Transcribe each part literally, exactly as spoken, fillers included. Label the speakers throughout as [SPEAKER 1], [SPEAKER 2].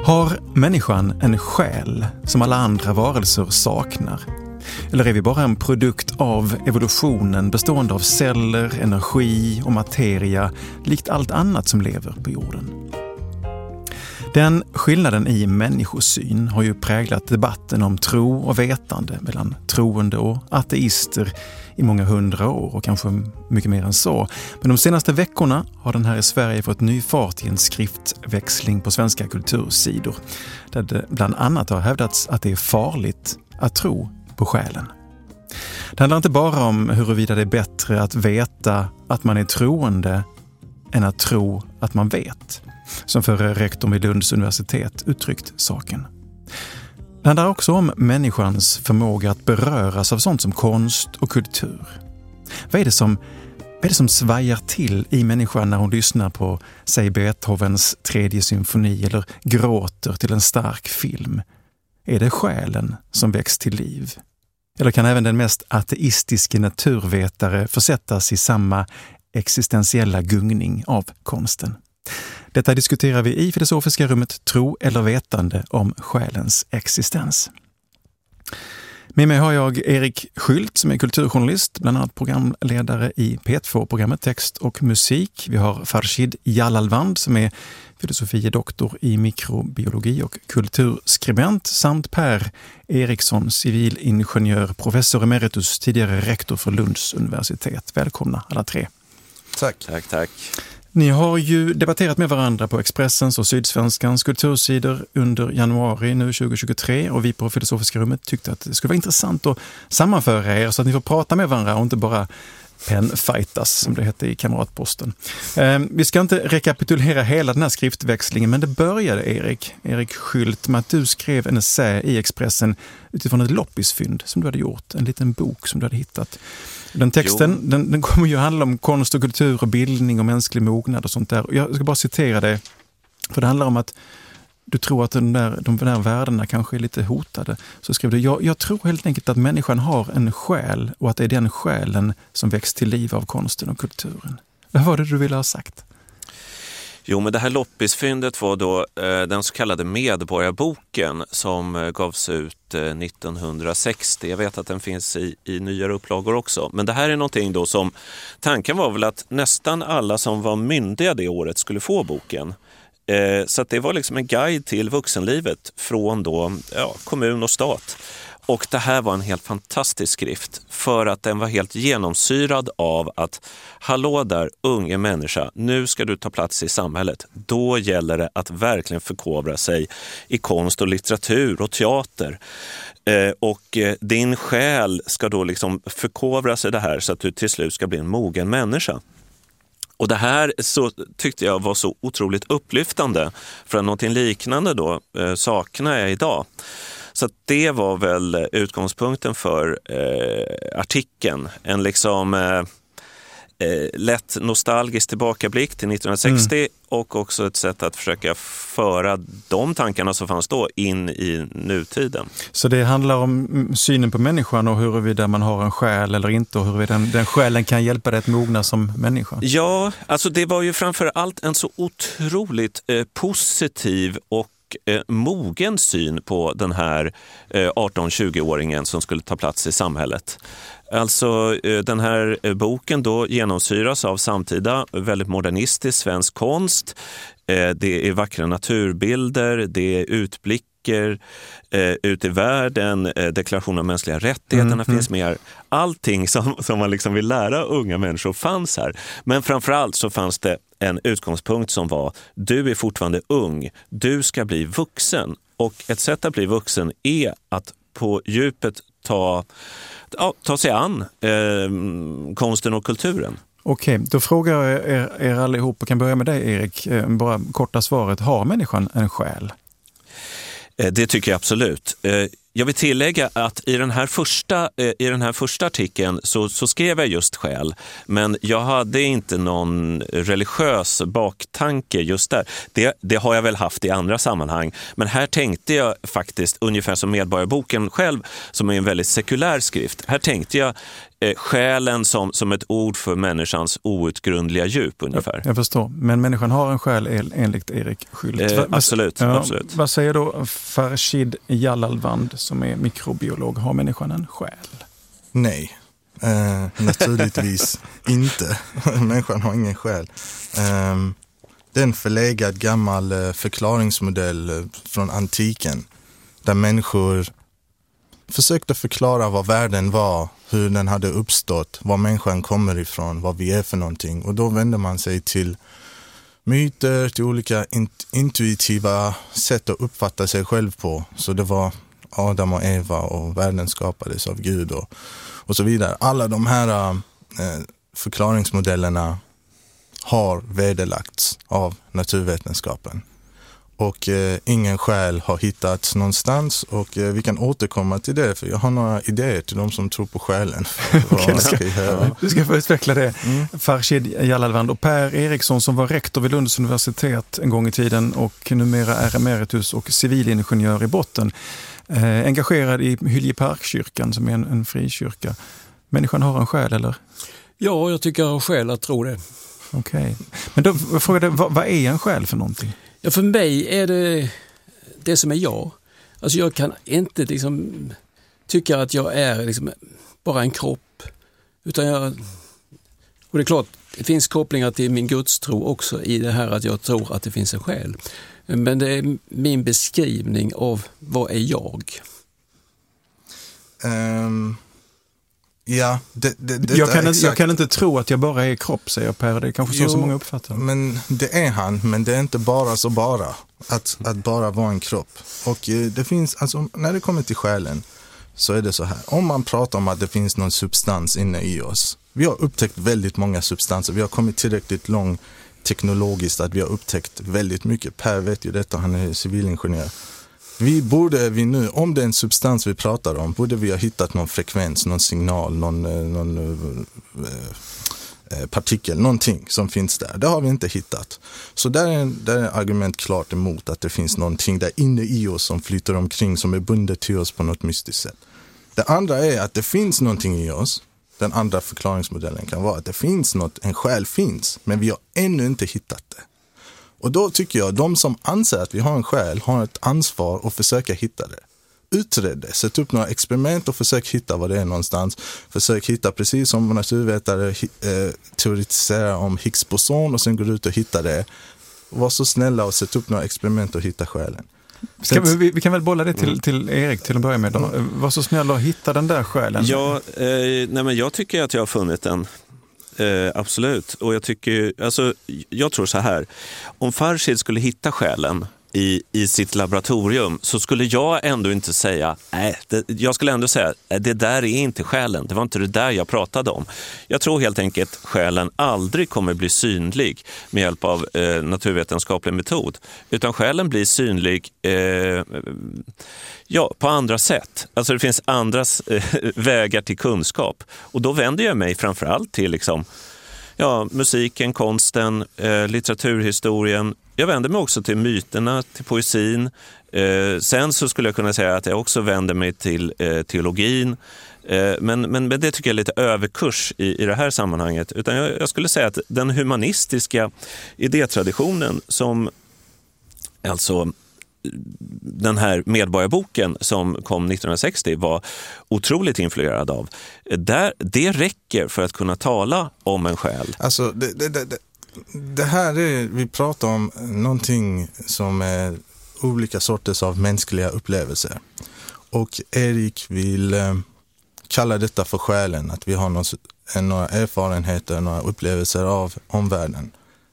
[SPEAKER 1] Har människan en själ som alla andra varelser saknar? Eller är vi bara en produkt av evolutionen bestående av celler, energi och materia, likt allt annat som lever på jorden? Den skillnaden i människosyn har ju präglat debatten om tro och vetande mellan troende och ateister i många hundra år och kanske mycket mer än så. Men de senaste veckorna har den här i Sverige fått ny fart i en skriftväxling på svenska kultursidor, där det bland annat har hävdats att det är farligt att tro på själen. Det handlar inte bara om huruvida det är bättre att veta att man är troende än att tro att man vet, som förre rektorn vid Lunds universitet uttryckt saken. Det handlar också om människans förmåga att beröras av sånt som konst och kultur. Vad är det som, vad är det som svajar till i människan när hon lyssnar på, säg Beethovens tredje symfoni eller gråter till en stark film? Är det själen som väcks till liv? Eller kan även den mest ateistiska naturvetare försättas i samma existentiella gungning av konsten? Detta diskuterar vi i filosofiska rummet Tro eller vetande om själens existens. Med mig har jag Erik Skylt som är kulturjournalist, bland annat programledare i P två-programmet Text och musik. Vi har Farshid Jalalvand som är filosofie-doktor i mikrobiologi och kulturskribent, samt Per Eriksson, civilingenjör, professor emeritus, tidigare rektor för Lunds universitet. Välkomna alla tre.
[SPEAKER 2] Tack. Tack, tack.
[SPEAKER 1] Ni har ju debatterat med varandra på Expressens och Sydsvenskans kultursidor under januari nu tjugohundratjugotre, och vi på Filosofiska rummet tyckte att det skulle vara intressant att sammanföra er så att ni får prata med varandra och inte bara penfightas som det hette i Kamratposten. Eh, vi ska inte rekapitulera hela den här skriftväxlingen, men det började, Erik, Erik Skylt, med att du skrev en essä i Expressen utifrån ett loppisfynd som du hade gjort, en liten bok som du hade hittat. Den texten, den, den kommer ju handla om konst och kultur och bildning och mänsklig mognad och sånt där. Jag ska bara citera det, för det handlar om att du tror att den där, de där värdena kanske är lite hotade. Så skrev du, jag, jag tror helt enkelt att människan har en själ och att det är den själen som väcks till liv av konsten och kulturen. Vad var det du ville ha sagt?
[SPEAKER 2] Jo, men det här loppisfyndet var då eh, den så kallade Medborgarboken som eh, gavs ut eh, nittonhundrasextio. Jag vet att den finns i, i nyare upplagor också. Men det här är någonting då som, tanken var väl att nästan alla som var myndiga det året skulle få boken. Eh, så att det var liksom en guide till vuxenlivet från då, ja, kommun och stat. Och det här var en helt fantastisk skrift för att den var helt genomsyrad av att hallå där, unge människa, nu ska du ta plats i samhället. Då gäller det att verkligen förkovra sig i konst och litteratur och teater. Eh, och eh, din själ ska då liksom förkovra sig det här så att du till slut ska bli en mogen människa. Och det här så tyckte jag var så otroligt upplyftande, för att någonting liknande då eh, saknar jag idag. Så det var väl utgångspunkten för eh, artikeln. En liksom eh, eh, lätt nostalgisk tillbakablick till nittonhundrasextio mm. och också ett sätt att försöka föra de tankarna som fanns då in i nutiden.
[SPEAKER 1] Så det handlar om synen på människan och huruvida man har en själ eller inte, och huruvida den, den själen kan hjälpa dig att mogna som människa?
[SPEAKER 2] Ja, alltså det var ju framför allt en så otroligt eh, positiv och Eh, mogen syn på den här eh, arton-tjugo-åringen som skulle ta plats i samhället. Alltså eh, den här eh, boken då genomsyras av samtida väldigt modernistisk svensk konst. Eh, det är vackra naturbilder, det är utblickar eh, ut i världen, eh, deklaration av mänskliga rättigheterna mm, finns med här. Allting som, som man liksom vill lära unga människor fanns här. Men framförallt så fanns det en utgångspunkt som var, du är fortfarande ung, du ska bli vuxen. Och ett sätt att bli vuxen är att på djupet ta, ja, ta sig an eh, konsten och kulturen.
[SPEAKER 1] Okej, då frågar jag er, er allihop, och kan börja med dig, Erik. Bara korta svaret, har människan en själ?
[SPEAKER 2] Eh, det tycker jag absolut. Eh, Jag vill tillägga att i den här första, i den här första artikeln så, så skrev jag just själ, men jag hade inte någon religiös baktanke just där. Det, det har jag väl haft i andra sammanhang, men här tänkte jag faktiskt ungefär som Medborgarboken själv, som är en väldigt sekulär skrift. Här tänkte jag eh, själen som, som ett ord för människans outgrundliga djup ungefär.
[SPEAKER 1] Jag, jag förstår, men människan har en själ enligt Erik Schult.
[SPEAKER 2] Eh,
[SPEAKER 1] va,
[SPEAKER 2] absolut,
[SPEAKER 1] ja,
[SPEAKER 2] absolut.
[SPEAKER 1] Vad säger då Farshid Jalalvand som är mikrobiolog? Har människan en själ?
[SPEAKER 3] Nej, eh, naturligtvis inte. Människan har ingen själ. Eh, det är en förlegad gammal eh, förklaringsmodell eh, från antiken där människor försökte förklara vad världen var, hur den hade uppstått, var människan kommer ifrån, vad vi är för någonting. Och då vände man sig till myter, till olika int- intuitiva sätt att uppfatta sig själv på. Så det var Adam och Eva och världen skapades av Gud och, och så vidare. Alla de här äh, förklaringsmodellerna har vederlagts av naturvetenskapen. Och eh, ingen själ har hittats någonstans och eh, vi kan återkomma till det för jag har några idéer till de som tror på själen.
[SPEAKER 1] Okay, du, ska, du ska få utveckla det. Mm. Farshid Jalalvand och Per Eriksson som var rektor vid Lunds universitet en gång i tiden och numera är emeritus och civilingenjör i botten. Eh, engagerad i Hylje Parkkyrkan som är en, en frikyrka. Människan har en själ, eller?
[SPEAKER 4] Ja, jag tycker jag har skäl att tro det.
[SPEAKER 1] Okej. Okay. Men då frågade jag, vad, vad är en själ för någonting?
[SPEAKER 4] Ja, för mig är det det som är jag. Alltså jag kan inte liksom tycka att jag är liksom bara en kropp. Utan jag, och det är klart, det finns kopplingar till min gudstro också i det här att jag tror att det finns en själ. Men det är min beskrivning av vad är jag?
[SPEAKER 3] Um... Ja, det, det, det
[SPEAKER 1] jag, kan inte, jag kan inte tro att jag bara är kropp, säger Per. Det är kanske så jo, som många uppfattar.
[SPEAKER 3] Men det är han, men det är inte bara så bara att, att bara vara en kropp. Och det finns, alltså när det kommer till själen så är det så här. Om man pratar om att det finns någon substans inne i oss. Vi har upptäckt väldigt många substanser. Vi har kommit tillräckligt långt teknologiskt att vi har upptäckt väldigt mycket. Per vet ju detta, han är civilingenjör. Vi borde vi nu, om det är en substans vi pratar om, borde vi ha hittat någon frekvens, någon signal, någon, någon eh, partikel, någonting som finns där. Det har vi inte hittat. Så där är, där är argument klart emot att det finns någonting där inne i oss som flyter omkring, som är bundet till oss på något mystiskt sätt. Det andra är att det finns någonting i oss. Den andra förklaringsmodellen kan vara att det finns något, en själ finns, men vi har ännu inte hittat det. Och då tycker jag, de som anser att vi har en själ har ett ansvar att försöka hitta det. Utred det, sätt upp några experiment och försök hitta vad det är någonstans. Försök hitta, precis som naturvetare eh, teoretiserar om Higgs-boson och sen går ut och hittar det. Var så snälla och sätt upp några experiment och hitta själen.
[SPEAKER 1] Kan vi, vi kan väl bolla det till, till Erik till att börja med då. Var så snäll och hitta den där själen.
[SPEAKER 2] Ja, eh, nej men jag tycker att jag har funnit den. Eh, absolut. Och jag tycker, alltså, jag tror så här. Om Farshid skulle hitta själen i, i sitt laboratorium så skulle jag ändå inte säga, nej, det, jag skulle ändå säga, det där är inte själen. Det var inte det där jag pratade om. Jag tror helt enkelt själen aldrig kommer bli synlig med hjälp av eh, naturvetenskaplig metod. Utan själen blir synlig eh, ja, på andra sätt. Alltså det finns andra eh, vägar till kunskap. Och då vänder jag mig framförallt till liksom, ja, musiken, konsten, eh, litteraturhistorien. Jag vänder mig också till myterna, till poesin. Eh, sen så skulle jag kunna säga att jag också vänder mig till eh, teologin. Eh, men, men, men det tycker jag är lite överkurs i, i det här sammanhanget. Utan jag, jag skulle säga att den humanistiska idétraditionen som alltså den här medborgarboken som kom nittonhundrasextio var otroligt influerad av. Där, det räcker för att kunna tala om en själ.
[SPEAKER 3] Alltså det, det, det, det här är, vi pratar om någonting som är olika sorters av mänskliga upplevelser. Och Erik vill eh, kalla detta för själen, att vi har någon, några erfarenheter, några upplevelser av omvärlden.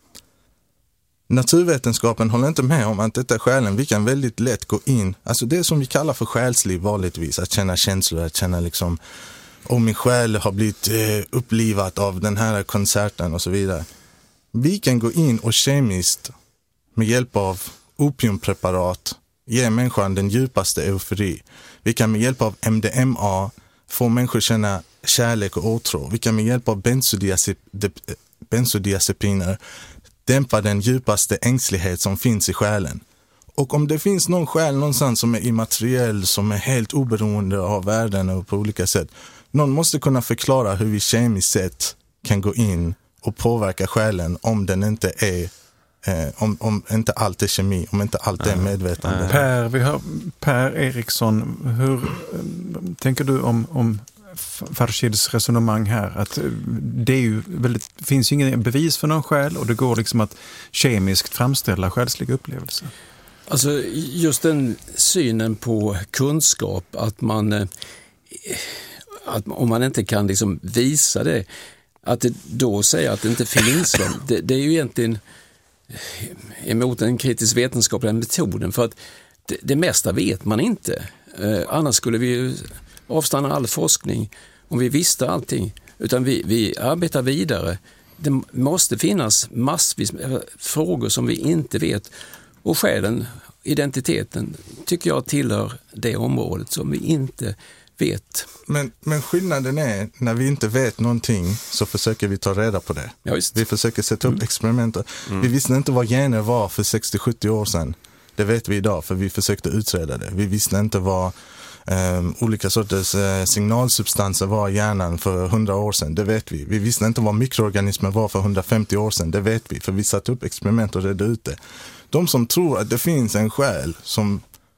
[SPEAKER 3] Naturvetenskapen håller inte med om att detta är själen. Vi kan väldigt lätt gå in, alltså det som vi kallar för själsliv vanligtvis, att känna känslor, att känna liksom, om min själ har blivit eh, upplivat av den här konserten och så vidare. Vi kan gå in och kemiskt med hjälp av opiumpreparat ge människan den djupaste eufori. Vi kan med hjälp av M D M A få människor känna kärlek och åtrå. Vi kan med hjälp av benzodiazep- benzodiazepiner dämpa den djupaste ängslighet som finns i själen. Och om det finns någon själ någonstans som är immateriell, som är helt oberoende av världen och på olika sätt, någon måste kunna förklara hur vi kemiskt sett kan gå in och påverka själen om den inte är eh, om, om inte allt är kemi, om inte allt är medvetande.
[SPEAKER 1] Per, vi har Per Eriksson, hur äh, tänker du om, om Farshids resonemang här? Att det är ju väldigt, finns ju ingen bevis för någon själ och det går liksom att kemiskt framställa själsliga upplevelser.
[SPEAKER 4] Alltså just den synen på kunskap, att man eh, att om man inte kan liksom visa det, att det då säger att det inte finns dem, det, det är ju egentligen emot den kritiskt vetenskapliga metoden, för att det, det mesta vet man inte. Eh, annars skulle vi ju avstanna all forskning om vi visste allting, utan vi, vi arbetar vidare. Det måste finnas massvis med frågor som vi inte vet, och själen, identiteten, tycker jag tillhör det området som vi inte vet.
[SPEAKER 3] Men, men skillnaden är, när vi inte vet någonting så försöker vi ta reda på det.
[SPEAKER 4] Ja, visst.
[SPEAKER 3] Vi försöker sätta upp
[SPEAKER 4] Mm.
[SPEAKER 3] experiment. Mm. Vi visste inte vad gener var för sextio sjuttio år sedan. Det vet vi idag, för vi försökte utreda det. Vi visste inte vad um, olika sorters uh, signalsubstanser var i hjärnan för hundra år sedan. Det vet vi. Vi visste inte vad mikroorganismer var för hundrafemtio år sedan. Det vet vi, för vi satte upp experiment och redde ut det. De som tror att det finns en själ som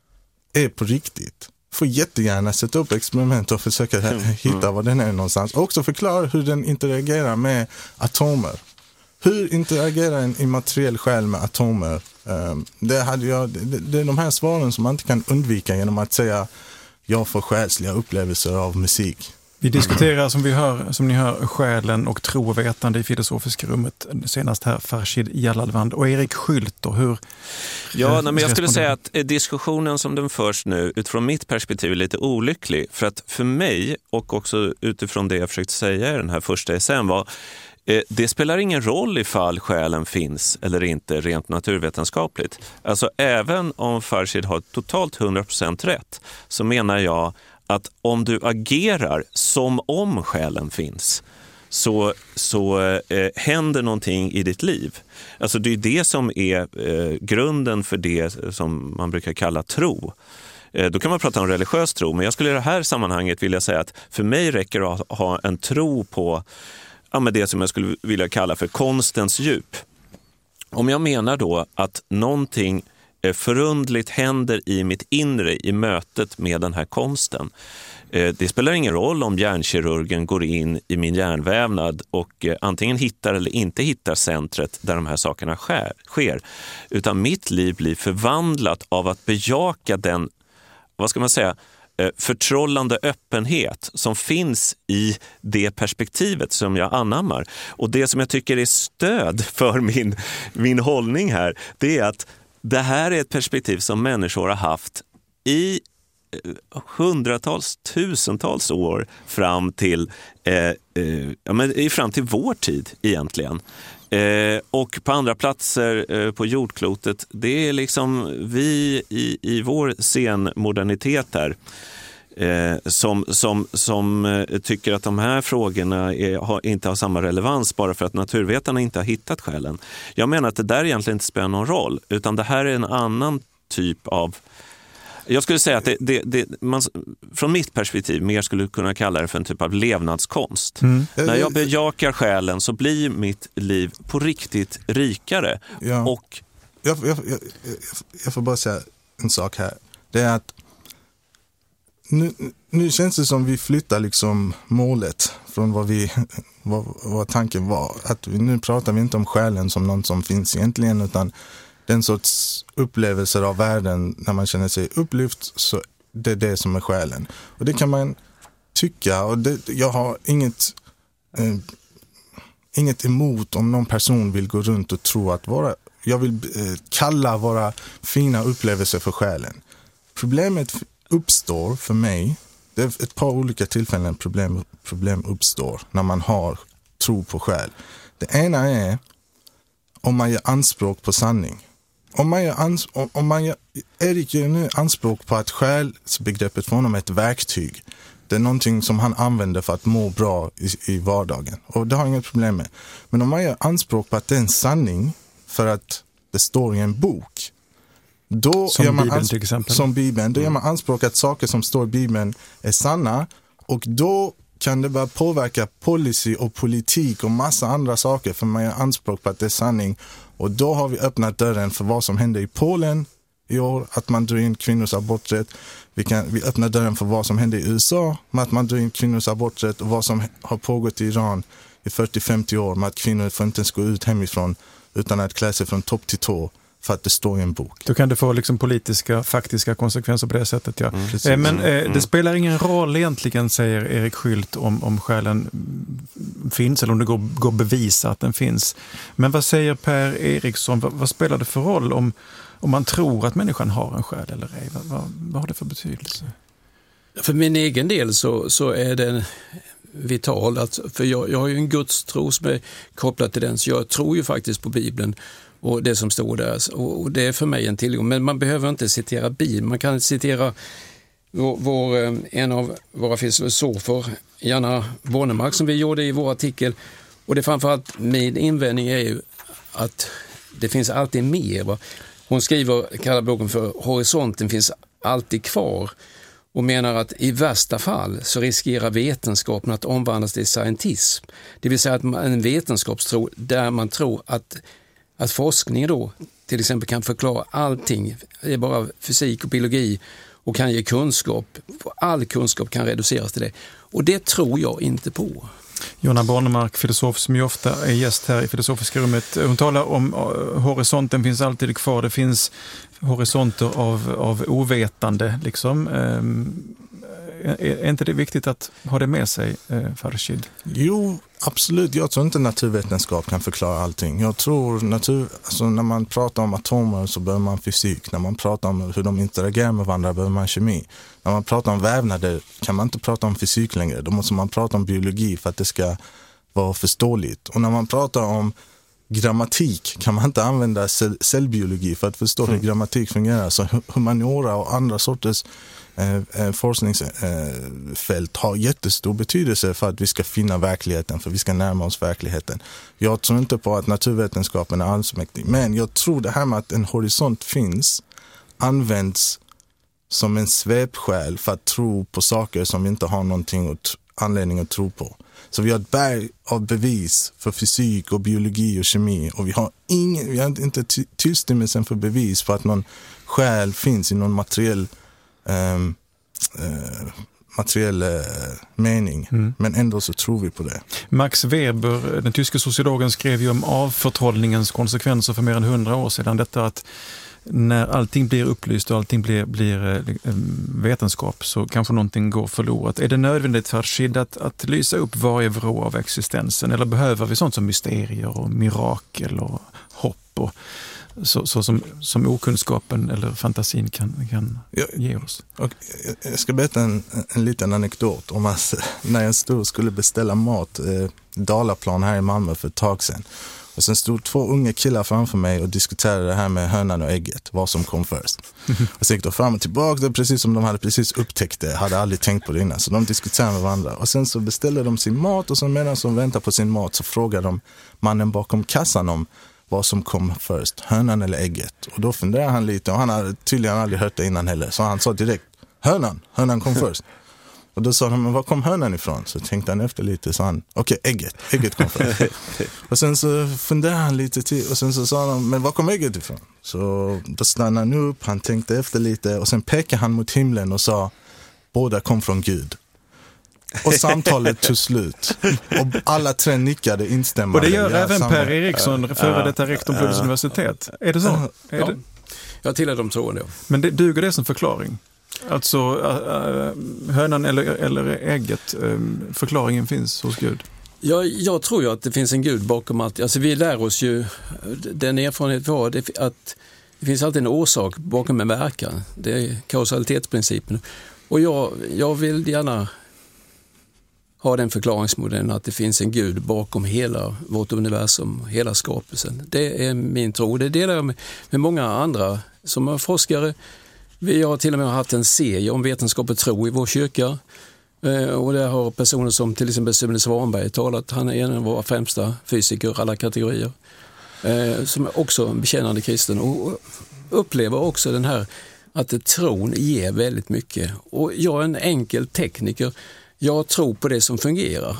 [SPEAKER 3] är på riktigt får jättegärna sätta upp experiment och försöka mm. hitta var den är någonstans. Och också förklara hur den interagerar med atomer. Hur interagerar en immateriell själ med atomer? Um, det, hade jag, det, det är de här svaren som man inte kan undvika genom att säga jag får själsliga upplevelser av musik.
[SPEAKER 1] Vi diskuterar, som vi hör, som ni hör, själen och tro och vetande i filosofiska rummet. Senast här Farshid Jalladvand och Erik Schülter. Hur
[SPEAKER 2] Ja, nej, men jag skulle säga att diskussionen som den förs nu utifrån mitt perspektiv är lite olycklig. För att för mig, och också utifrån det jag försökte säga i den här första essän, var eh, det spelar ingen roll ifall själen finns eller inte rent naturvetenskapligt. Alltså även om Farshid har totalt hundra procent rätt, så menar jag att om du agerar som om själen finns, så, så eh, händer någonting i ditt liv. Alltså det är det som är eh, grunden för det som man brukar kalla tro. Eh, då kan man prata om religiös tro, men jag skulle i det här sammanhanget vilja säga att för mig räcker det att ha en tro på ja, men det som jag skulle vilja kalla för konstens djup. Om jag menar då att någonting förundligt händer i mitt inre i mötet med den här konsten. Det spelar ingen roll om hjärnkirurgen går in i min hjärnvävnad och antingen hittar eller inte hittar centret där de här sakerna sker. Utan mitt liv blir förvandlat av att bejaka den, vad ska man säga, förtrollande öppenhet som finns i det perspektivet som jag anammar. Och det som jag tycker är stöd för min, min hållning här, det är att det här är ett perspektiv som människor har haft i hundratals, tusentals år fram till, eh, eh, ja, men fram till vår tid egentligen. Eh, och på andra platser eh, på jordklotet, det är liksom vi i, i vår senmodernitet här eh, som, som, som eh, tycker att de här frågorna är, har, inte har samma relevans bara för att naturvetarna inte har hittat själen. Jag menar att det där egentligen inte spelar någon roll, utan det här är en annan typ av... Jag skulle säga att det, det, det, man, från mitt perspektiv mer skulle kunna kalla det för en typ av levnadskonst. Mm. När jag bejakar själen så blir mitt liv på riktigt rikare.
[SPEAKER 3] Ja.
[SPEAKER 2] Och
[SPEAKER 3] jag, jag, jag, jag får bara säga en sak här. Det är att nu, nu känns det som vi flyttar liksom målet från vad, vi, vad, vad tanken var. Att vi, nu pratar vi inte om själen som något som finns egentligen, utan den sorts upplevelser av världen när man känner sig upplyft, så det är det som är själen. Och det kan man tycka, och det, jag har inget eh, inget emot om någon person vill gå runt och tro att våra, jag vill eh, kalla våra fina upplevelser för själen. Problemet uppstår för mig, det är ett par olika tillfällen problem, problem uppstår när man har tro på själ. Det ena är om man gör anspråk på sanning. Om man gör, ans- om man gör Erik gör nu anspråk på att själsbegreppet för honom är ett verktyg. Det är någonting som han använder för att må bra i, i vardagen. Och det har jag inget problem med. Men om man gör anspråk på att det är en sanning för att det står i en bok, Då
[SPEAKER 1] som
[SPEAKER 3] gör man
[SPEAKER 1] Bibeln
[SPEAKER 3] ans-
[SPEAKER 1] till exempel.
[SPEAKER 3] Som Bibeln. Då gör man anspråk att saker som står i Bibeln är sanna, och då kan det börja påverka policy och politik och massa andra saker, för man gör anspråk på att det är sanning. Och då har vi öppnat dörren för vad som händer i Polen i år, att man drar in kvinnors aborträtt. Vi, kan, vi öppnar dörren för vad som händer i U S A med att man drar in kvinnors aborträtt, och vad som har pågått i Iran i fyrtio till femtio år med att kvinnor får inte ens gå ut hemifrån utan att klä sig från topp till tå för att det står i en bok.
[SPEAKER 1] Då kan det få liksom politiska, faktiska konsekvenser på det sättet. Ja.
[SPEAKER 2] Mm,
[SPEAKER 1] eh, men eh,
[SPEAKER 2] mm.
[SPEAKER 1] det spelar ingen roll egentligen, säger Erik Skylt, om, om själen finns eller om det går, går att bevisa att den finns. Men vad säger Per Eriksson? Vad, vad spelar det för roll om, om man tror att människan har en själ eller ej? Vad, vad, vad har det för betydelse?
[SPEAKER 4] För min egen del så, så är den vital. Alltså, för jag, jag har ju en gudstro som är kopplad till den, så jag tror ju faktiskt på Bibeln och det som står där. Och, och det är för mig en tillgång. Men man behöver inte citera Bibeln. Man kan citera vår, vår, en av våra filosofer, Janna Bornemark, som vi gjorde i vår artikel. Och det är framförallt min invändning är ju att det finns alltid mer. Va? Hon skriver, kallar boken för Horisonten finns alltid kvar, och menar att i värsta fall så riskerar vetenskapen att omvandlas till scientism. Det vill säga att man, en vetenskapstro där man tror att, att forskning då till exempel kan förklara allting. Det är bara fysik och biologi och kan ge kunskap. All kunskap kan reduceras till det. Och det tror jag inte på.
[SPEAKER 1] Jonna Bornemark, filosof som ju ofta är gäst här i Filosofiska rummet. Hon talar om uh, horisonten finns alltid kvar. Det finns horisonter av, av ovetande. Liksom. Um, är, är inte det viktigt att ha det med sig, uh, Farshid?
[SPEAKER 3] Jo, absolut. Jag tror inte naturvetenskap kan förklara allting. Jag tror natur, alltså när man pratar om atomer så behöver man fysik. När man pratar om hur de interagerar med varandra behöver man kemi. När man pratar om vävnader kan man inte prata om fysik längre. Då måste man prata om biologi för att det ska vara förståeligt. Och när man pratar om grammatik kan man inte använda cell- cellbiologi för att förstå mm. hur grammatik fungerar. Så humaniora och andra sorters eh, forskningsfält eh, har jättestor betydelse för att vi ska finna verkligheten, för vi ska närma oss verkligheten. Jag tror inte på att naturvetenskapen är allsmäktig, men jag tror det här med att en horisont finns används som en svepskäl för att tro på saker som vi inte har någonting att, anledning att tro på. Så vi har ett berg av bevis för fysik och biologi och kemi, och vi har, ingen, vi har inte ty- tillstymmelsen för bevis på att någon själ finns i någon materiell, eh, eh, materiell eh, mening. Mm. Men ändå så tror vi på det.
[SPEAKER 1] Max Weber, den tyska sociologen, skrev ju om avförtrollningens konsekvenser för mer än hundra år sedan. Detta att när allting blir upplyst och allting blir, blir vetenskap så kanske någonting går förlorat. Är det nödvändigt för Farshid att, att lysa upp varje vrå av existensen, eller behöver vi sånt som mysterier och mirakel och hopp och så, så som, som okunskapen eller fantasin kan, kan jag, ge oss?
[SPEAKER 3] Och jag ska berätta en, en liten anekdot om att när jag stod och skulle beställa mat eh, Dalaplan här i Malmö för ett tag sedan. Och sen stod två unga killar framför mig och diskuterade det här med hönan och ägget, vad som kom först. Och så gick de fram och tillbaka, det precis som de hade precis upptäckt det, hade aldrig tänkt på det innan. Så de diskuterade med varandra. Och sen så beställde de sin mat, och så medan de väntar på sin mat så frågade de mannen bakom kassan om vad som kom först, hönan eller ägget. Och då funderade han lite, och han hade tydligen aldrig hört det innan heller. Så han sa direkt, hönan, hönan kom först. Och då sa han, men var kom hönan ifrån? Så tänkte han efter lite, så han, okej, okay, ägget, ägget kom först. Och sen så funderade han lite till, och sen så sa han, men var kom ägget ifrån? Så då stannade han upp, han tänkte efter lite, och sen pekade han mot himlen och sa, båda kom från Gud. Och samtalet tog slut. Och alla tre nickade instämmande.
[SPEAKER 1] Och det gör
[SPEAKER 3] ja,
[SPEAKER 1] även
[SPEAKER 3] samma.
[SPEAKER 1] Per Eriksson, före detta rektor på Lunds universitet. Är det så?
[SPEAKER 3] Ja.
[SPEAKER 1] Är
[SPEAKER 4] Ja.
[SPEAKER 1] det?
[SPEAKER 4] Jag tillhör de troende. Ja.
[SPEAKER 1] Men det, duger det som förklaring? Alltså äh, hönan eller, eller ägget, äh, förklaringen finns hos Gud?
[SPEAKER 4] Jag, jag tror ju att det finns en Gud bakom allt. Alltså vi lär oss ju, den erfarenhet vi har, det, att det finns alltid en orsak bakom en verkan. Det är kausalitetsprincipen. Och jag, jag vill gärna ha den förklaringsmodellen att det finns en Gud bakom hela vårt universum, hela skapelsen. Det är min tro. Det delar jag med, med många andra som är forskare. Vi har till och med haft en serie om vetenskap och tro i vår kyrka. Eh, och där har personer som till exempel Sune Svanberg talat. Han är en av våra främsta fysiker, alla kategorier. Eh, som är också en bekännande kristen. Och, och upplever också den här att tron ger väldigt mycket. Och jag är en enkel tekniker. Jag tror på det som fungerar.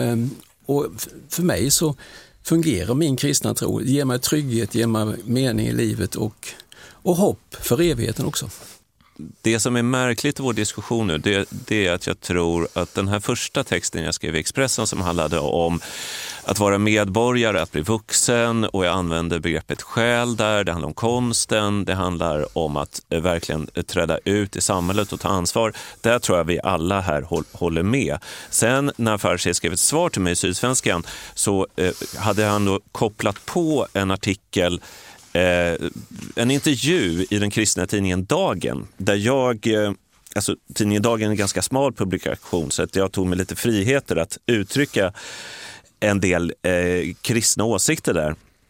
[SPEAKER 4] Och för mig så fungerar min kristna tro. Det ger mig trygghet, ger mig mening i livet och, och hopp för evigheten också.
[SPEAKER 2] Det som är märkligt i vår diskussion nu, det, det är att jag tror att den här första texten jag skrev i Expressen som handlade om att vara medborgare, att bli vuxen, och jag använder begreppet själ där, det handlar om konsten, det handlar om att eh, verkligen träda ut i samhället och ta ansvar. Där tror jag vi alla här håll, håller med. Sen när Farshid skrev ett svar till mig i Sydsvenskan så eh, hade han då kopplat på en artikel, Eh, en intervju i den kristna tidningen Dagen, där jag, eh, alltså tidningen Dagen är en ganska smal publikation, så att jag tog mig lite friheter att uttrycka en del eh, kristna åsikter där.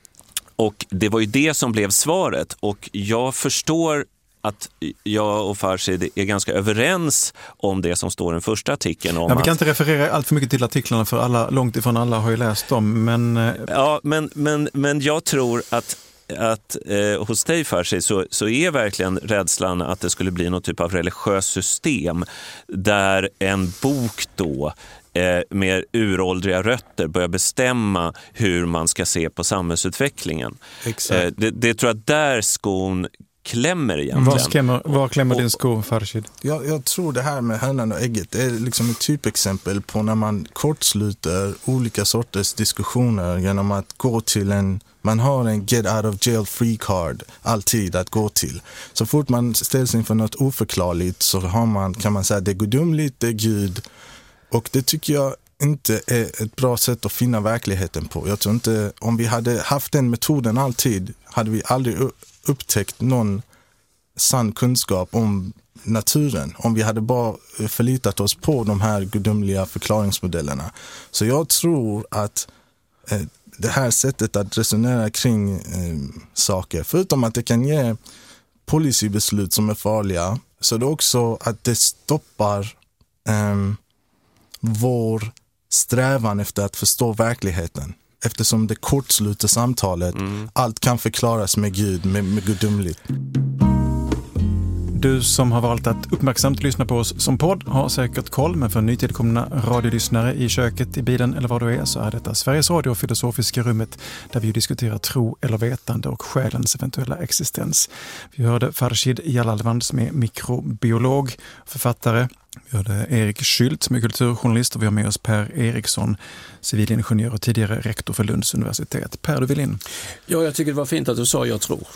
[SPEAKER 2] Och det var ju det som blev svaret, och jag förstår att jag och Farshid är ganska överens om det som står i den första artikeln. Om
[SPEAKER 1] ja, vi kan
[SPEAKER 2] att...
[SPEAKER 1] inte referera allt för mycket till artiklarna, för alla, långt ifrån alla har ju läst dem. Men...
[SPEAKER 2] Ja, men, men, men jag tror att att eh, hos dig, Farshid, så, så är verkligen rädslan att det skulle bli någon typ av religiös system där en bok då eh, med uråldriga rötter börjar bestämma hur man ska se på samhällsutvecklingen.
[SPEAKER 3] Exakt.
[SPEAKER 2] Eh, det, det tror jag där skon klämmer egentligen.
[SPEAKER 1] Var klämmer, var klämmer din sko, Farshid?
[SPEAKER 3] Jag, jag tror det här med hönan och ägget är liksom ett typexempel på när man kortsluter olika sorters diskussioner genom att gå till en, man har en get out of jail free card alltid att gå till. Så fort man ställs inför något oförklarligt så har man, kan man säga det är gudomligt, det är Gud, och det tycker jag inte är ett bra sätt att finna verkligheten på. Jag tror inte, om vi hade haft den metoden alltid hade vi aldrig upptäckt någon sann kunskap om naturen, om vi hade bara förlitat oss på de här gudomliga förklaringsmodellerna. Så jag tror att eh, det här sättet att resonera kring eh, saker, förutom att det kan ge policybeslut som är farliga, så är det också att det stoppar eh, vår strävan efter att förstå verkligheten. Eftersom det kortsluter samtalet, mm. allt kan förklaras med Gud, med, med gudomligt.
[SPEAKER 1] Du som har valt att uppmärksamt lyssna på oss som podd har säkert koll, men för nytillkomna radiolyssnare i köket, i bilen eller vad du är, så är detta Sveriges Radio Filosofiska rummet, där vi diskuterar tro eller vetande och själens eventuella existens. Vi hörde Farshid Jallalvand som är mikrobiolog, författare. Vi hörde Erik Schyldt som är kulturjournalist, och vi har med oss Per Eriksson, civilingenjör och tidigare rektor för Lunds universitet. Per, du vill in?
[SPEAKER 4] Ja, jag tycker det var fint att du sa jag tror.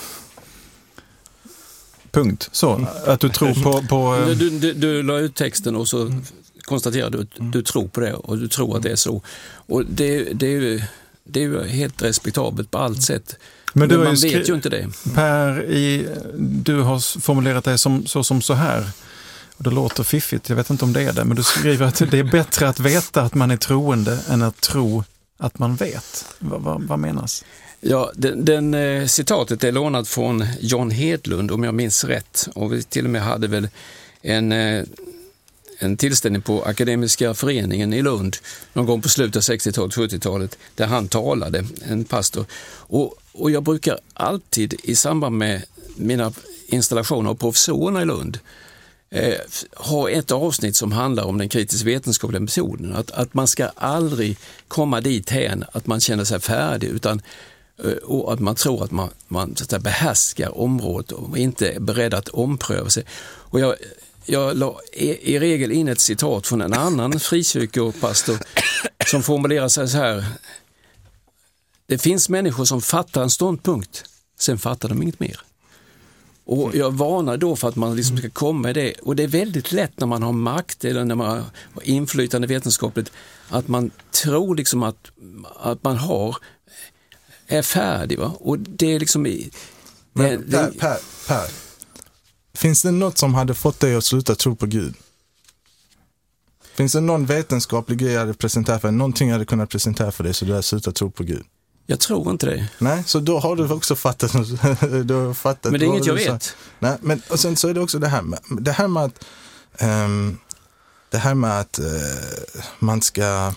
[SPEAKER 1] Punkt. Så, att du tror på... på
[SPEAKER 4] du, du, du, du la ut texten och så konstaterade du att du tror på det, och du tror att det är så. Och det, det, är, ju, det är ju helt respektabelt på allt sätt. Men, Men man skri- vet ju inte det.
[SPEAKER 1] Per, i, du har formulerat det som så, som så här. Och det låter fiffigt, jag vet inte om det är det. Men du skriver att det är bättre att veta att man är troende än att tro att man vet. Va, va, vad menas?
[SPEAKER 4] Ja, den, den eh, citatet är lånat från John Hedlund, om jag minns rätt. Och vi till och med hade väl en, eh, en tillställning på Akademiska föreningen i Lund någon gång på slutet av sextiotalet, sjuttiotalet, där han talade, en pastor. Och, och jag brukar alltid i samband med mina installationer av professorerna i Lund eh, ha ett avsnitt som handlar om den kritiskt vetenskapliga metoden. Att, att man ska aldrig komma dit hän att man känner sig färdig, utan och att man tror att man, man så att säga, behärskar området och inte är beredd att ompröva sig. Och jag, jag la i, i regel in ett citat från en annan frikyrkopastor som formulerar sig så här: det finns människor som fattar en ståndpunkt, sen fattar de inget mer. Och jag varnar då för att man liksom ska komma i det. Och det är väldigt lätt när man har makt eller när man har inflytande vetenskapligt, att man tror liksom att, att man har är färdig, va? Och det är liksom... Det,
[SPEAKER 3] Men,
[SPEAKER 4] det,
[SPEAKER 3] per, per, per. Finns det något som hade fått dig att sluta tro på Gud? Finns det någon vetenskaplig grej jag hade presenterat för dig? Någonting jag hade kunnat presentera för dig så du hade slutat tro på Gud?
[SPEAKER 4] Jag tror inte det.
[SPEAKER 3] Nej, så då har du också fattat. Du har fattat
[SPEAKER 4] men det är inget jag vet.
[SPEAKER 3] Nej, men och sen så är det också det här med, det här med att um, det här med att uh, man ska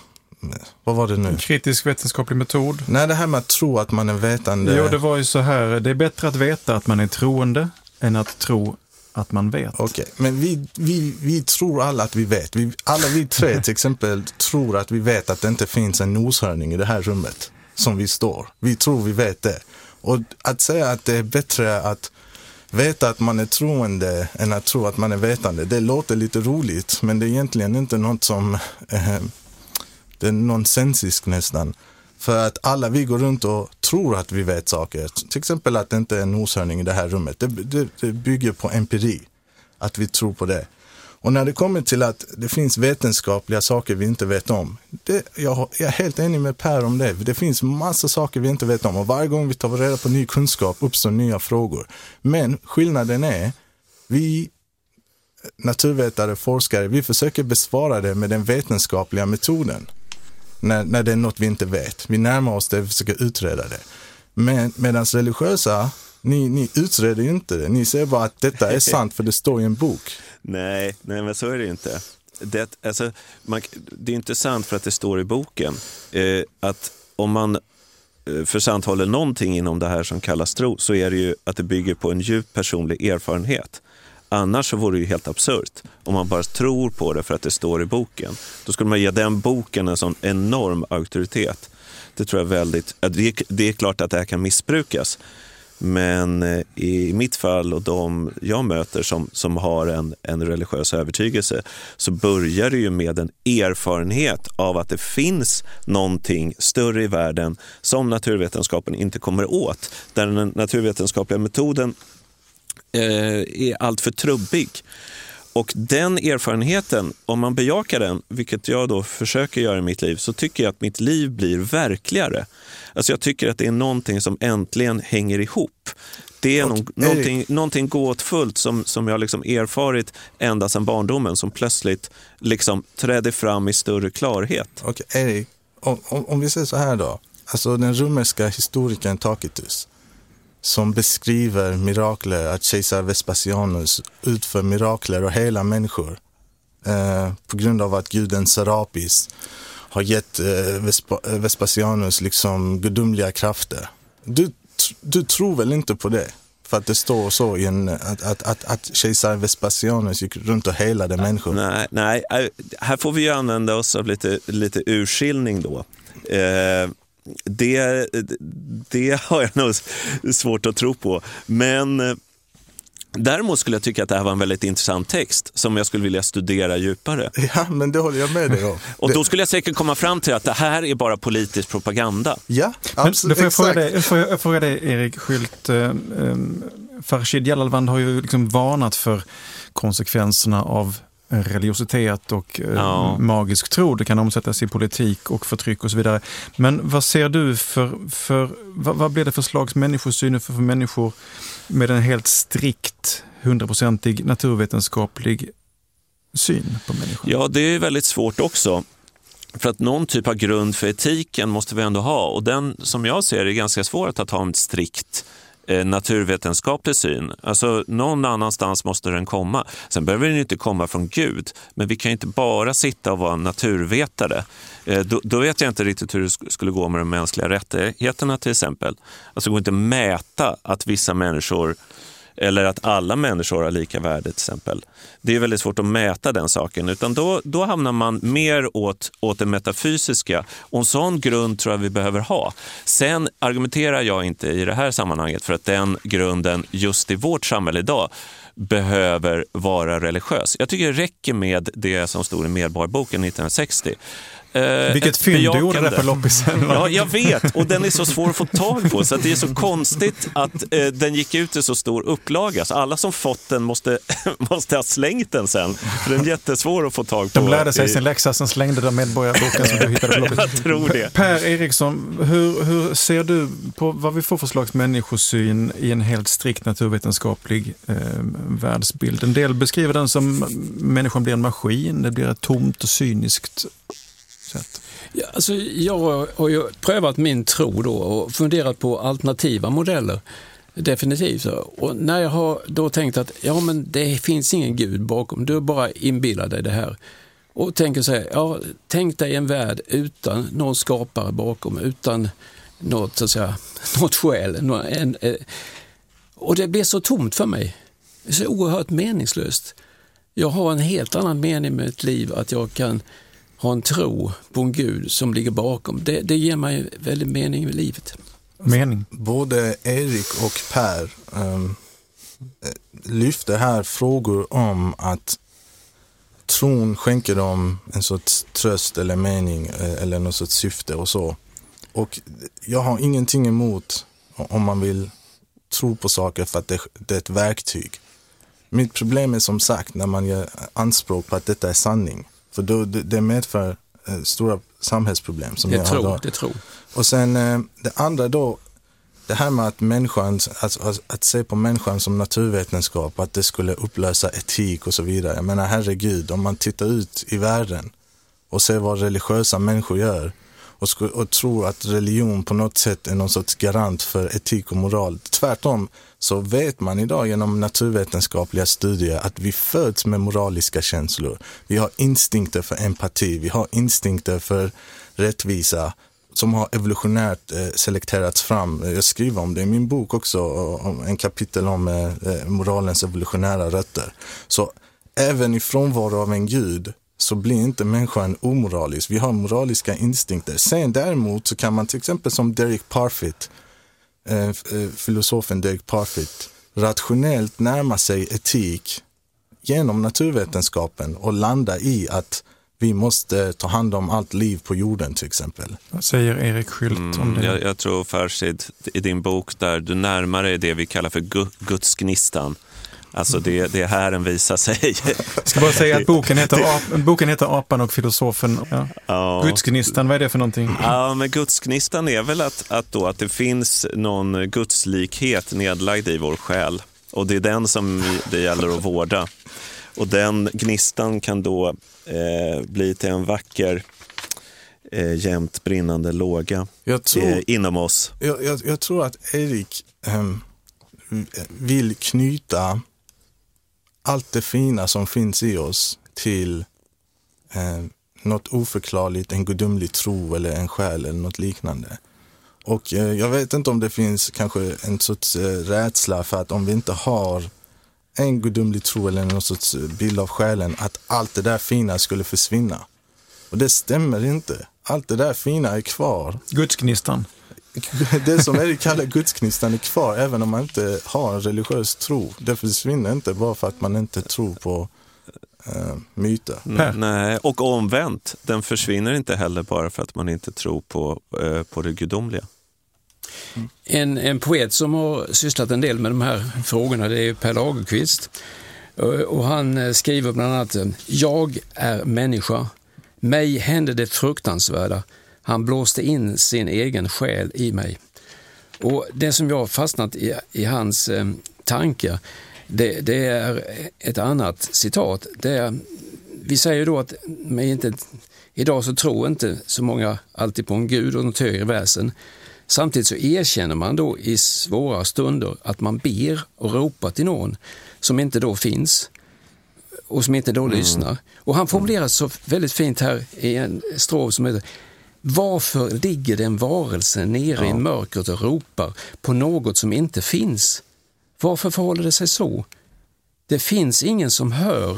[SPEAKER 3] vad var det nu?
[SPEAKER 1] En kritisk vetenskaplig metod.
[SPEAKER 3] Nej, det här med att tro att man är vetande.
[SPEAKER 1] Jo, det var ju så här. Det är bättre att veta att man är troende än att tro att man vet.
[SPEAKER 3] Okej, okay. Men vi, vi, vi tror alla att vi vet. Vi, alla vi tre till exempel tror att vi vet att det inte finns en noshörning i det här rummet som vi står. Vi tror vi vet det. Och att säga att det är bättre att veta att man är troende än att tro att man är vetande, det låter lite roligt, men det är egentligen inte något som eh, det är nonsensiskt nästan. För att alla vi går runt och tror att vi vet saker. Till exempel att det inte är en noshörning i det här rummet. Det, det, det bygger på empiri. Att vi tror på det. Och när det kommer till att det finns vetenskapliga saker vi inte vet om. Det, jag, jag är helt enig med Per om det. Det finns massa saker vi inte vet om. Och varje gång vi tar reda på ny kunskap uppstår nya frågor. Men skillnaden är, vi naturvetare, forskare, vi försöker besvara det med den vetenskapliga metoden. När, när det är något vi inte vet. Vi närmar oss det och försöker utreda det. Men medan religiösa, ni, ni utreder ju inte det. Ni säger bara att detta är sant för det står i en bok.
[SPEAKER 2] Nej, nej men så är det ju inte. Det, alltså, man, det är inte sant för att det står i boken. Eh, att om man eh, för sant håller någonting inom det här som kallas tro, så är det ju att det bygger på en djup personlig erfarenhet. Annars så vore det ju helt absurt om man bara tror på det för att det står i boken. Då skulle man ge den boken en sån enorm auktoritet. Det tror jag väldigt... Det är, det är klart att det här kan missbrukas. Men i mitt fall och de jag möter som, som har en, en religiös övertygelse, så börjar det ju med en erfarenhet av att det finns någonting större i världen som naturvetenskapen inte kommer åt. Där den naturvetenskapliga metoden är allt för trubbig. Och den erfarenheten, om man bejakar den, vilket jag då försöker göra i mitt liv, så tycker jag att mitt liv blir verkligare. Alltså jag tycker att det är någonting som äntligen hänger ihop. Det är no- någonting, någonting gåtfullt som, som jag liksom erfarit ända sedan barndomen, som plötsligt liksom trädde fram i större klarhet.
[SPEAKER 3] Okej, Erik, om, om, om vi säger så här då. Alltså den romerska historikern Tacitus, som beskriver mirakler, att kejsar Vespasianus utför mirakler och hela människor eh, på grund av att guden Serapis har gett eh, Vespa- Vespasianus liksom gudomliga krafter. Du, du tror väl inte på det? För att det står så i en, att, att, att, att kejsar Vespasianus gick runt och helade människor.
[SPEAKER 2] Nej, nej, här får vi ju använda oss av lite, lite urskiljning då. Eh, Det, det har jag nog svårt att tro på. Men däremot skulle jag tycka att det här var en väldigt intressant text som jag skulle vilja studera djupare.
[SPEAKER 3] Ja, men det håller jag med dig om.
[SPEAKER 2] Och då skulle jag säkert komma fram till att det här är bara politisk propaganda.
[SPEAKER 3] Ja, absolut.
[SPEAKER 1] Men, får, jag fråga dig, får jag fråga dig, Erik Skylt. Um, Farshid Jalalvand har ju liksom varnat för konsekvenserna av religiositet och ja. magisk tro. Det kan omsättas i politik och förtryck och så vidare. Men vad ser du för, för vad, vad blir det för slags människosyn för, för människor med en helt strikt, hundraprocentig naturvetenskaplig syn på människor?
[SPEAKER 2] Ja, det är väldigt svårt också. För att någon typ av grund för etiken måste vi ändå ha. Och den, som jag ser, är ganska svårt att ha en strikt naturvetenskaplig syn. Alltså någon annanstans måste den komma. Sen behöver den inte komma från Gud, men vi kan inte bara sitta och vara naturvetare. Eh, då, då vet jag inte riktigt hur det skulle gå med de mänskliga rättigheterna till exempel. Alltså det går inte att mäta att vissa människor eller att alla människor har lika värde till exempel. Det är väldigt svårt att mäta den saken, utan då, då hamnar man mer åt, åt det metafysiska. Och en sån grund tror jag vi behöver ha. Sen argumenterar jag inte i det här sammanhanget för att den grunden just i vårt samhälle idag behöver vara religiös. Jag tycker det räcker med det som stod i Medborgarboken nittonhundrasextio. Eh,
[SPEAKER 1] Vilket fynd du gjorde där för loppisen.
[SPEAKER 2] Ja, jag vet. Och den är så svår att få tag på. Så att det är så konstigt att eh, den gick ut i så stor upplaga. Så alla som fått den måste, måste ha slängt den sen. För den är jättesvår att få tag på.
[SPEAKER 1] De lärde sig i... sin läxa, sen slängde de Medborgarboken som du hittade på loppisen.
[SPEAKER 2] Jag tror det.
[SPEAKER 1] Per Eriksson, hur, hur ser du på vad vi får för slags människosyn i en helt strikt naturvetenskaplig eh, världsbild? En del beskriver den som människan blir en maskin, det blir ett tomt och cyniskt sätt.
[SPEAKER 4] Ja, alltså jag har ju prövat min tro då och funderat på alternativa modeller. Definitivt. Och när jag har då tänkt att ja, men det finns ingen Gud bakom, du bara inbillar dig det här. och tänker så här, ja, tänk dig en värld utan någon skapare bakom, utan något, så att säga, något skäl. Någon, en, en, och det blir så tomt för mig. Det är så oerhört meningslöst. Jag har en helt annan mening med mitt liv, att jag kan ha en tro på en Gud som ligger bakom. Det, det ger mig väldigt mening i livet.
[SPEAKER 1] Mening.
[SPEAKER 3] Både Erik och Per um, lyfter här frågor om att tron skänker dem en sorts tröst eller mening eller något sorts syfte och så. Och jag har ingenting emot om man vill tro på saker för att det, det är ett verktyg. Mitt problem är som sagt när man gör anspråk på att detta är sanning. För då, det, det medför eh, stora samhällsproblem. Som
[SPEAKER 4] det
[SPEAKER 3] jag
[SPEAKER 4] tror,
[SPEAKER 3] har
[SPEAKER 4] det tror.
[SPEAKER 3] Och sen eh, det andra då, det här med att människan, att, att, att se på människan som naturvetenskap, att det skulle upplösa etik och så vidare. Jag menar, herregud, om man tittar ut i världen och ser vad religiösa människor gör och, sku, och tror att religion på något sätt är någon sorts garant för etik och moral. Tvärtom så vet man idag genom naturvetenskapliga studier att vi föds med moraliska känslor. Vi har instinkter för empati, vi har instinkter för rättvisa som har evolutionärt eh, selekterats fram. Jag skriver om det i min bok också, om en kapitel om eh, moralens evolutionära rötter. Så även i frånvaro av en gud så blir inte människan omoralisk. Vi har moraliska instinkter. Sen däremot så kan man till exempel som Derek Parfit, eh, filosofen Derek Parfit, rationellt närma sig etik genom naturvetenskapen och landa i att vi måste ta hand om allt liv på jorden till exempel.
[SPEAKER 1] Vad säger Erik Skylt om
[SPEAKER 2] mm,
[SPEAKER 1] det?
[SPEAKER 2] Jag, jag tror Farshid, i din bok där du närmar dig det vi kallar för gu, gudsgnistan. Alltså det, det är här den visar sig.
[SPEAKER 1] Jag ska bara säga att boken heter, Ap, boken heter Apan och filosofen. Ja.
[SPEAKER 2] Ja.
[SPEAKER 1] Gudsgnistan, vad är det för någonting?
[SPEAKER 2] Ja, men gudsgnistan är väl att, att, då, att det finns någon gudslikhet nedlagd i vår själ. Och det är den som det gäller att vårda. Och den gnistan kan då eh, bli till en vacker eh, jämnt brinnande låga jag tror, eh, inom oss.
[SPEAKER 3] Jag, jag, jag tror att Erik eh, vill knyta allt det fina som finns i oss till eh, något oförklarligt, en gudomlig tro eller en själ eller något liknande. Och eh, jag vet inte om det finns kanske en sorts eh, rädsla för att om vi inte har en gudomlig tro eller någon sorts bild av själen, att allt det där fina skulle försvinna. Och det stämmer inte. Allt det där fina är kvar.
[SPEAKER 1] Gudsgnistan.
[SPEAKER 3] Det som Erik kallar gudsgnistan är kvar även om man inte har en religiös tro. Det försvinner inte bara för att man inte tror på äh, myter.
[SPEAKER 2] N- nej, och omvänt. Den försvinner inte heller bara för att man inte tror på, äh, på det gudomliga.
[SPEAKER 4] Mm. En, en poet som har sysslat en del med de här frågorna, det är Per Lagerkvist. Och han skriver bland annat: jag är människa. Mig hände det fruktansvärda. Han blåste in sin egen själ i mig. Och det som jag har fastnat i, i hans eh, tankar, det, det är ett annat citat. Det är, vi säger då att med inte, idag så tror inte så många alltid på en gud och något högre väsen. Samtidigt så erkänner man då i svåra stunder att man ber och ropar till någon som inte då finns och som inte då mm. lyssnar. Och han formulerar så väldigt fint här i en strof som heter: varför ligger det en varelse nere ja. i mörkret och ropar på något som inte finns? Varför förhåller det sig så? Det finns ingen som hör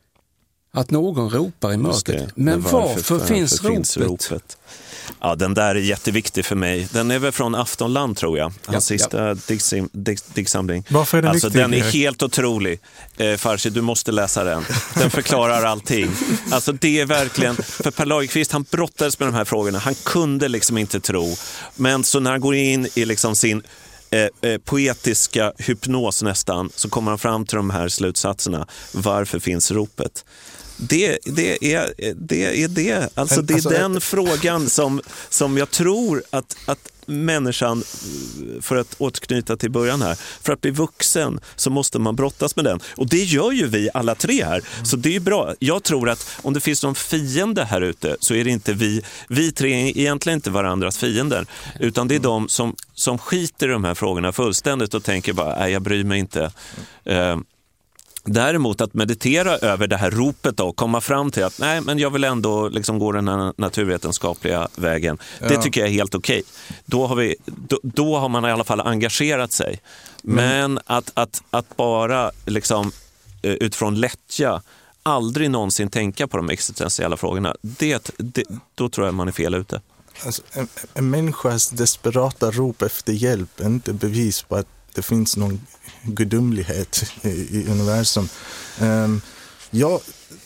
[SPEAKER 4] att någon ropar i mörkret. Men, Men varför, varför, varför finns, finns ropet? ropet?
[SPEAKER 2] Ja, den där är jätteviktig för mig. Den är väl från Aftonland, tror jag. Hans ja, sista ja. digsim, dig, diggsamling.
[SPEAKER 1] Varför är den
[SPEAKER 2] alltså,
[SPEAKER 1] viktig?
[SPEAKER 2] Den är helt otrolig. Eh, Farshid, du måste läsa den. Den förklarar allting. Alltså det är verkligen... För Per Lagerkvist, han brottades med de här frågorna. Han kunde liksom inte tro. Men så när han går in i liksom sin... Eh, eh, poetiska hypnos nästan, så kommer han fram till de här slutsatserna. Varför finns ropet? Det, det, är, det är det. Alltså det är alltså, den frågan som, som jag tror att, att människan, för att återknyta till början här, för att bli vuxen så måste man brottas med den. Och det gör ju vi alla tre här. Mm. Så det är bra. Jag tror att om det finns någon fiende här ute så är det inte vi, vi tre är egentligen inte varandras fiender, utan det är de som, som skiter i de här frågorna fullständigt och tänker bara, nej jag bryr mig inte. Mm. Uh, Däremot att meditera över det här ropet och komma fram till att nej, men jag vill ändå liksom gå den här naturvetenskapliga vägen. Ja. Det tycker jag är helt okej. Då har vi, då, då har man i alla fall engagerat sig. Mm. Men att, att, att bara liksom utifrån lättja aldrig någonsin tänka på de existentiella frågorna, det, det, då tror jag man är fel ute.
[SPEAKER 3] Alltså, en, en människas desperata rop efter hjälp är inte bevis på att det finns någon gudomlighet i, i universum. Um, jag,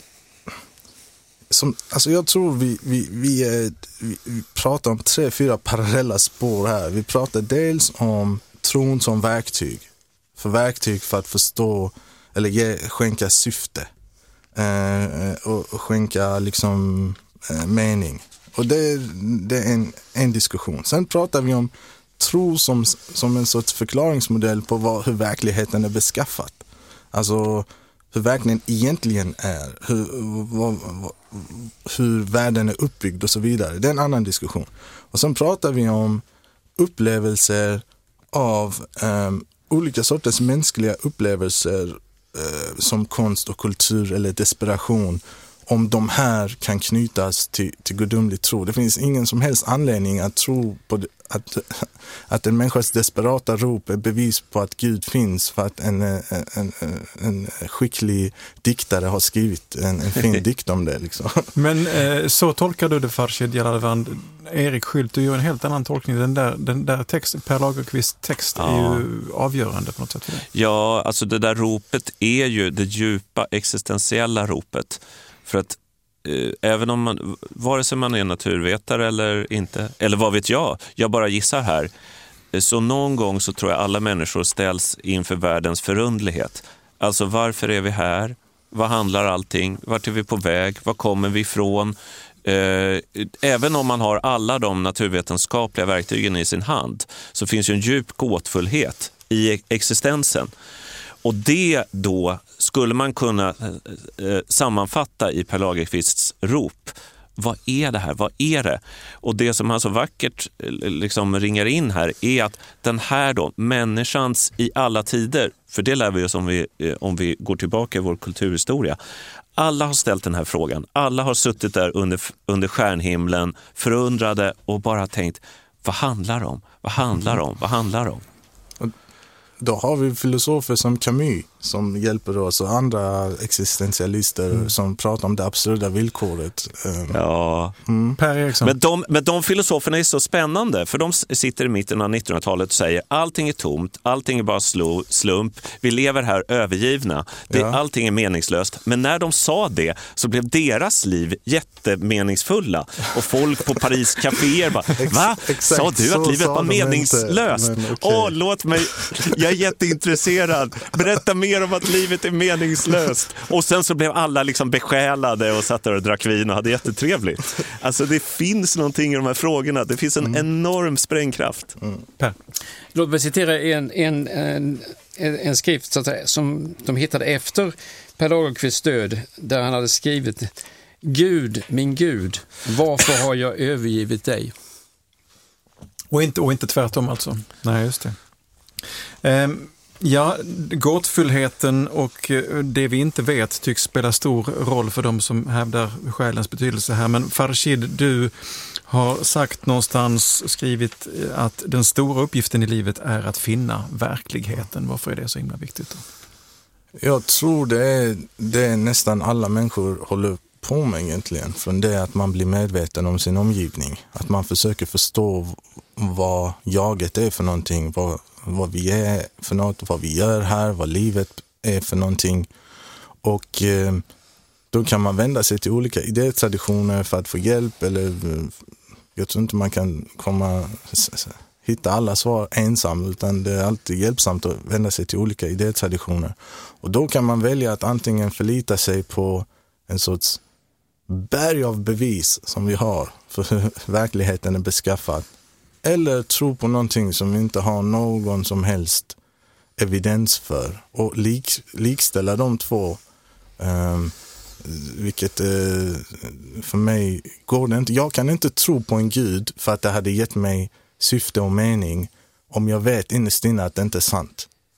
[SPEAKER 3] som, alltså jag tror vi, vi, vi, är, vi, vi pratar om tre, fyra parallella spår här. Vi pratar dels om tron som verktyg. För verktyg för att förstå eller ge, skänka syfte. Uh, och, och skänka liksom uh, mening. Och det, det är en, en diskussion. Sen pratar vi om tro som, som en sorts förklaringsmodell på vad, hur verkligheten är beskaffat. Alltså hur verkligheten egentligen är. Hur, vad, vad, hur världen är uppbyggd och så vidare. Det är en annan diskussion. Och sen pratar vi om upplevelser av um, olika sorters mänskliga upplevelser uh, som konst och kultur eller desperation. Om de här kan knytas till, till gudomlig tro. Det finns ingen som helst anledning att tro på det, att, att en människas desperata rop är bevis på att Gud finns för att en, en, en, en skicklig diktare har skrivit en, en fin dikt om det. Liksom.
[SPEAKER 1] Men eh, så tolkar du det, Farshid Jalalavan. Erik Skylt, du gör en helt annan tolkning. Den där, den där text, Per Lagerkvists text ja. är ju avgörande på något sätt.
[SPEAKER 2] Ja, alltså det där ropet är ju det djupa existentiella ropet. För att eh, även om man, vare sig man är naturvetare eller inte, eller vad vet jag, jag bara gissar här, eh, så någon gång så tror jag alla människor ställs inför världens förundlighet. Alltså varför är vi här? Vad handlar allting? Vart är vi på väg? Var kommer vi ifrån? Eh, även om man har alla de naturvetenskapliga verktygen i sin hand så finns ju en djup gåtfullhet i existensen. Och det då skulle man kunna eh, sammanfatta i Per Lagerkvists rop. Vad är det här? Vad är det? Och det som han så vackert eh, liksom ringar in här är att den här då, människans i alla tider, för det lär vi oss om vi, eh, om vi går tillbaka i vår kulturhistoria. Alla har ställt den här frågan. Alla har suttit där under, under stjärnhimlen, förundrade och bara tänkt, vad handlar det om? Vad handlar det om? Vad handlar det om?
[SPEAKER 3] Då har vi filosofer som Camus som hjälper oss och andra existentialister mm. som pratar om det absurda villkoret.
[SPEAKER 2] Ja.
[SPEAKER 3] Mm.
[SPEAKER 1] Per Eriksson.
[SPEAKER 2] Men de, men de filosoferna är så spännande för de sitter i mitten av nittonhundratalet och säger allting är tomt, allting är bara slo, slump, vi lever här övergivna, det, ja. allting är meningslöst. Men när de sa det så blev deras liv jättemeningsfulla och folk på Paris kaféer bara, va? Sa du att livet var meningslöst? Åh, okay. låt mig... Jag är jätteintresserad. Berätta mer om att livet är meningslöst. Och sen så blev alla liksom besjälade och satt där och drack vin och hade jättetrevligt. Alltså det finns någonting i de här frågorna. Det finns en mm. enorm sprängkraft.
[SPEAKER 3] Mm.
[SPEAKER 4] Per. Låt mig citera en, en, en, en skrift så att säga, som de hittade efter Per Lagerkvists död, där han hade skrivit: Gud, min Gud, varför har jag övergivit dig?
[SPEAKER 1] Och inte, och inte tvärtom alltså. Nej, just det. Um, ja, gåtfullheten och det vi inte vet tycks spela stor roll för de som hävdar själens betydelse här. Men Farshid, du har sagt någonstans, skrivit att den stora uppgiften i livet är att finna verkligheten. Varför är det så himla viktigt då?
[SPEAKER 3] Jag tror det är, det är nästan alla människor håller på med egentligen. Från det att man blir medveten om sin omgivning. Att man försöker förstå vad jaget är för någonting, vad vad vi är för något, vad vi gör här, vad livet är för någonting. Och eh, då kan man vända sig till olika idétraditioner för att få hjälp, eller eh, jag tror inte man kan komma hitta alla svar ensam, utan det är alltid hjälpsamt att vända sig till olika idétraditioner. Och då kan man välja att antingen förlita sig på en sorts berg av bevis som vi har för hur verkligheten är beskaffad, eller tro på någonting som vi inte har någon som helst evidens för. Och lik, likställa de två. Um, vilket uh, för mig går det inte. Jag kan inte tro på en gud för att det hade gett mig syfte och mening om jag vet innerst inne att det inte är sant.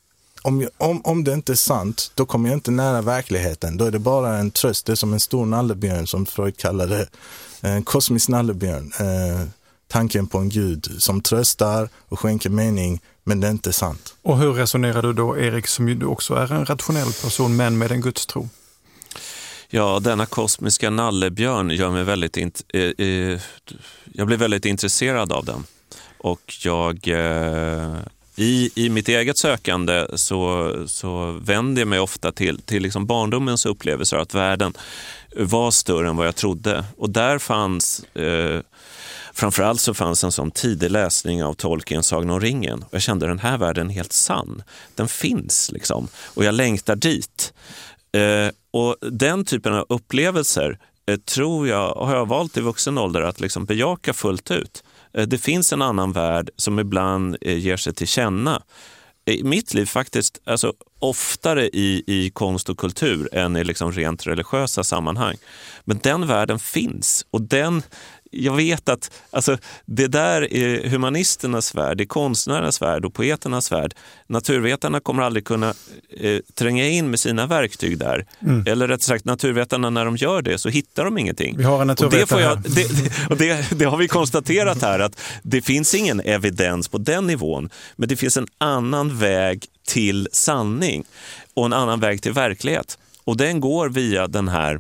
[SPEAKER 3] om, jag, om, om det inte är sant, då kommer jag inte nära verkligheten. Då är det bara en tröst. Det är som en stor nallebjörn, som Freud kallade en kosmisk nallebjörn. Eh, tanken på en gud som tröstar och skänker mening, men det är inte sant.
[SPEAKER 1] Och hur resonerar du då, Erik, som ju också är en rationell person men med en gudstro?
[SPEAKER 2] Ja, denna kosmiska nallebjörn gör mig väldigt int- eh, eh, jag blir väldigt intresserad av den. Och jag eh, i, i mitt eget sökande så, så vänder jag mig ofta till, till liksom barndomens upplevelser att världen var större än vad jag trodde. Och där fanns eh, framförallt så fanns en sån tidig läsning av Tolkiens Sagan om ringen. Och jag kände den här världen är helt sann. Den finns liksom. Och jag längtar dit. Eh, och den typen av upplevelser eh, tror jag, har jag valt i vuxen ålder att liksom bejaka fullt ut. Eh, det finns en annan värld som ibland eh, ger sig till känna. I mitt liv faktiskt, alltså oftare i, i konst och kultur än i liksom rent religiösa sammanhang. Men den världen finns och den, jag vet att alltså, det där är humanisternas värld, det är konstnärernas värld och poeternas värld. Naturvetarna kommer aldrig kunna eh, tränga in med sina verktyg där. Mm. Eller rätt sagt, naturvetarna när de gör det så hittar de ingenting.
[SPEAKER 1] Vi har en naturvetare
[SPEAKER 2] och det, får jag, det, det, och det, det har vi konstaterat här att det finns ingen evidens på den nivån. Men det finns en annan väg till sanning och en annan väg till verklighet. Och den går via den här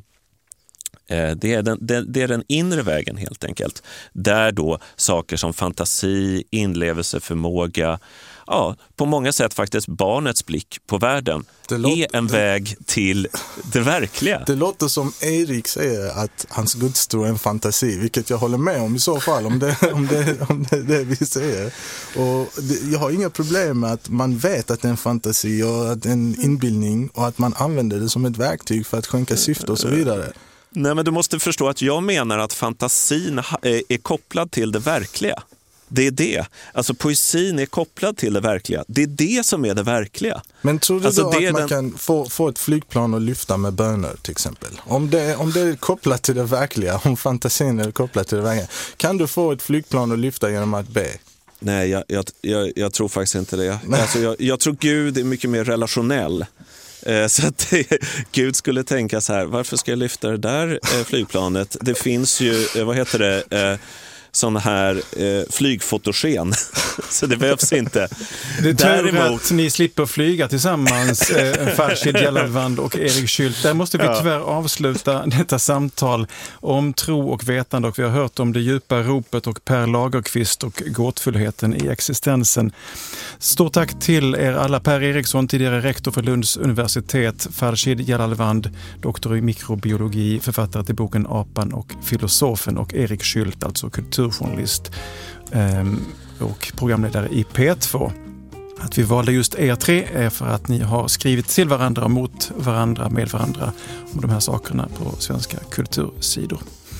[SPEAKER 2] Det är, den, det är den inre vägen helt enkelt. Där då saker som fantasi, inlevelseförmåga, ja, på många sätt faktiskt barnets blick på världen låter, är en det, väg till det verkliga.
[SPEAKER 3] Det låter som Erik säger att hans gudstro är en fantasi, vilket jag håller med om i så fall, om det, om det, om det, det vi säger. Och det, jag har inga problem med att man vet att det är en fantasi och att det är en inbildning och att man använder det som ett verktyg för att skänka syfte och så vidare.
[SPEAKER 2] Nej, men du måste förstå att jag menar att fantasin är kopplad till det verkliga. Det är det. Alltså poesin är kopplad till det verkliga. Det är det som är det verkliga.
[SPEAKER 3] Men tror du
[SPEAKER 2] alltså,
[SPEAKER 3] då att man
[SPEAKER 2] den...
[SPEAKER 3] kan få, få ett flygplan och lyfta med bönor till exempel? Om det, om det är kopplat till det verkliga, om fantasin är kopplat till det verkliga, kan du få ett flygplan och lyfta genom att be?
[SPEAKER 2] Nej, jag, jag, jag, jag tror faktiskt inte det. Alltså, jag, jag tror Gud är mycket mer relationell. Så att Gud skulle tänka så här, varför ska jag lyfta det där flygplanet? Det finns ju, vad heter det, sådana här eh, flygfotogen. Så det behövs inte.
[SPEAKER 1] Det är tur att ni slipper flyga tillsammans, eh, Farshid Jalal-Wand och Erik Schüldt. Där måste vi tyvärr avsluta detta samtal om tro och vetande, och vi har hört om det djupa ropet och Per Lagerkvist och gåtfullheten i existensen. Stort tack till er alla. Per Eriksson, tidigare rektor för Lunds universitet, Farshid Jalal-Wand, doktor i mikrobiologi, författare till boken Apan och filosofen, och Erik Schüldt, alltså kulturjournalist eh, och programledare i P två. Att vi valde just er tre är för att ni har skrivit till varandra, mot varandra, med varandra om de här sakerna på svenska kultursidor.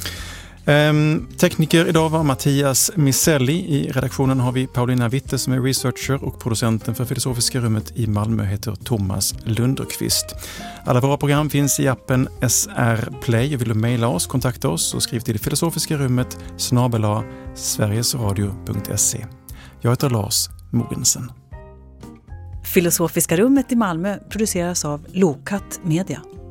[SPEAKER 1] Um, tekniker idag var Mattias Miselli. I redaktionen har vi Paulina Witte som är researcher, och producenten för Filosofiska rummet i Malmö heter Thomas Lunderqvist. Alla våra program finns i appen S R Play. Vill du mejla oss, kontakta oss och skriv till filosofiska rummet snabel-a sverigesradio punkt se. Jag heter Lars Mogensen.
[SPEAKER 5] Filosofiska rummet i Malmö produceras av Lokat Media.